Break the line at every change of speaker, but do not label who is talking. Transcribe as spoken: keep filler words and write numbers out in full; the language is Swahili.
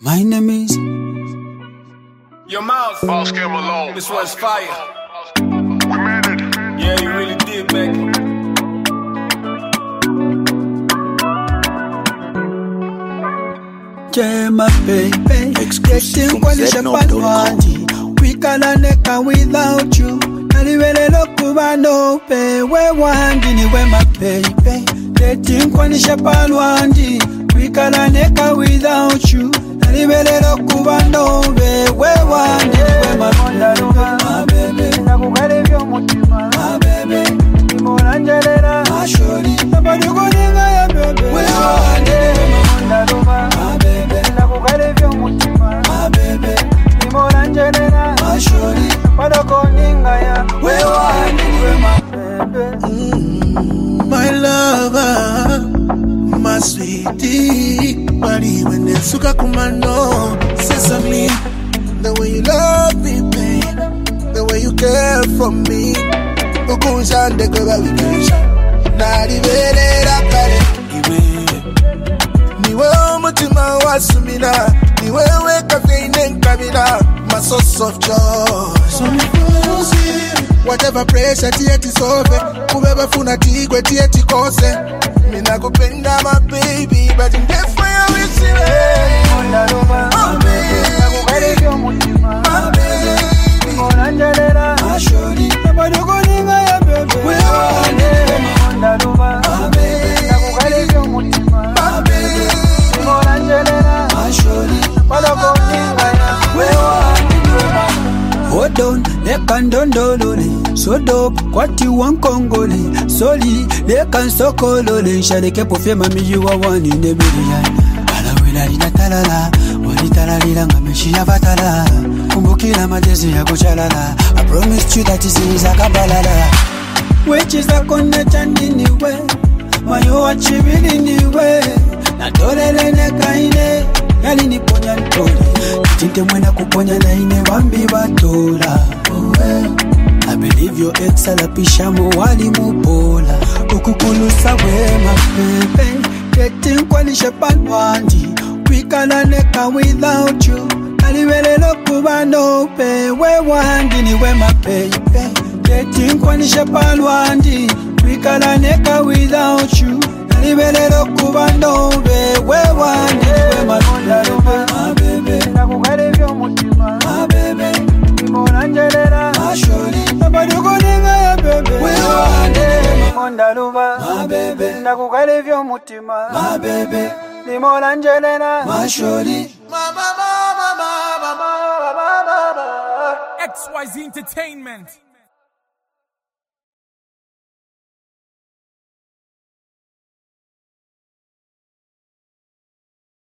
My name is
Your mouth.
Boss came alone.
This was fire.
We made it.
Yeah, you really did, baby.
Jema baby, getting kwanisha panwandi. We can't neka without you. Naliwele lokuba no pe. We wandi ni we my baby. Getting kwanisha panwandi. We can't neka without you. Naliwele lokuba no pe. We wandi ni we my baby.
Nakukale vyo mutima,
My baby,
Morangelera,
Ashori.
Nabadukuninga ya bebe.
We wandi ni we
Mondaluba,
my baby.
nakukale vyo mutima,
My baby,
Morangelera,
Ashori.
Nabadukuninga ya
We wandi ni we my
bebe.
My lover, my sweetie, Mari when they suka kumano, sesame, the way you love me, babe, the way you care for me, ukunjande kwa wikisha, nari vele rakale, iwe, niwe umutima wasumina, niwe weka feine nkabina, my source of joy, so me whatever pressure tieti sobe, kubeba funa tigwe tieti kose. Mina kupenda my baby, but in death for you we see me.
Mondaluba,
My baby,
nakukale vyo mutima,
my baby,
Morangelera,
Ashori.
Nabadukuninga ya bebe.
We wandi ni we my
Mondaluba,
baby.
nakukale vyo mutima,
my baby.
Morangelera,
Ashori.
Nabadukuninga ya
We wandi ni we my Hold on, leka ndondolole. So dope, kwati wankongole. Soli, leka nsokolole. Nshaleke pofye mami you are one in a million. Alawila lina talala. Wali talalila ngameshi ya batala. Kumbukila majezi ya kuchalala. I promised you that is a kabalala. Which is a connection niwe. Mayo achibili niwe. Na dolele nekaine. Yali niponya ntole. Tinte mwena kuponya na ine wambi batola. I believe your ex alapisha mo wali mupola. Ukukulusa wema pepe. Getting kwanisha panwandi. We can't neka without you. Naliwele lokuba no pe. We wandi ni we my baby. Getting kwanisha panwandi. We can't neka without you. Naliwele lokuba no pe. We wandi ni we my
Mondaluba,
my baby.
nakukale vyo mutima,
My baby.
Morangelera,
Ashori.
Nabadukuninga ya bebe.
We wandi ni we
Mondaluba,
my baby.
nakukale vyo mutima,
My baby.
Morangelera,
Ashori.
Mama, mama, mama, mama, mama, mama.
X Y Z Entertainment.